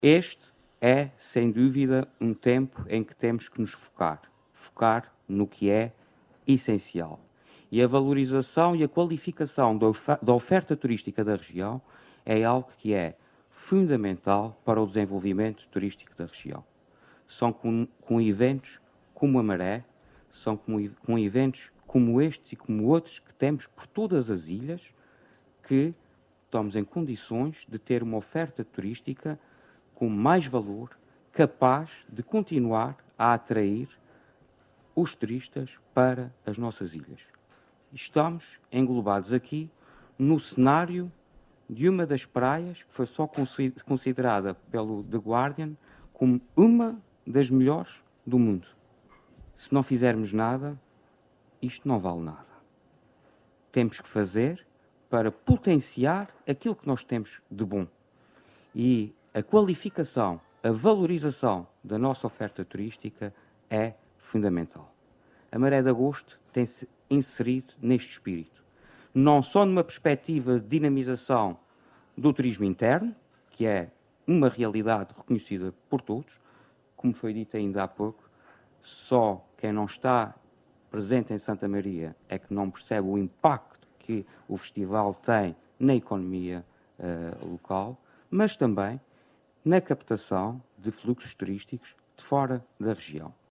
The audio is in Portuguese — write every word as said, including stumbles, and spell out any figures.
Este é, sem dúvida, um tempo em que temos que nos focar. Focar no que é essencial. E a valorização e a qualificação da oferta turística da região é algo que é fundamental para o desenvolvimento turístico da região. São com, com eventos como a Maré, são com, com eventos como estes e como outros que temos por todas as ilhas, que estamos em condições de ter uma oferta turística com mais valor, capaz de continuar a atrair os turistas para as nossas ilhas. Estamos englobados aqui no cenário de uma das praias que foi só considerada pelo The Guardian como uma das melhores do mundo. Se não fizermos nada, isto não vale nada. Temos que fazer para potenciar aquilo que nós temos de bom. E a qualificação, a valorização da nossa oferta turística é fundamental. A Maré de Agosto tem-se inserido neste espírito. Não só numa perspectiva de dinamização do turismo interno, que é uma realidade reconhecida por todos, como foi dito ainda há pouco, só quem não está presente em Santa Maria é que não percebe o impacto que o festival tem na economia uh, local, mas também na captação de fluxos turísticos de fora da região.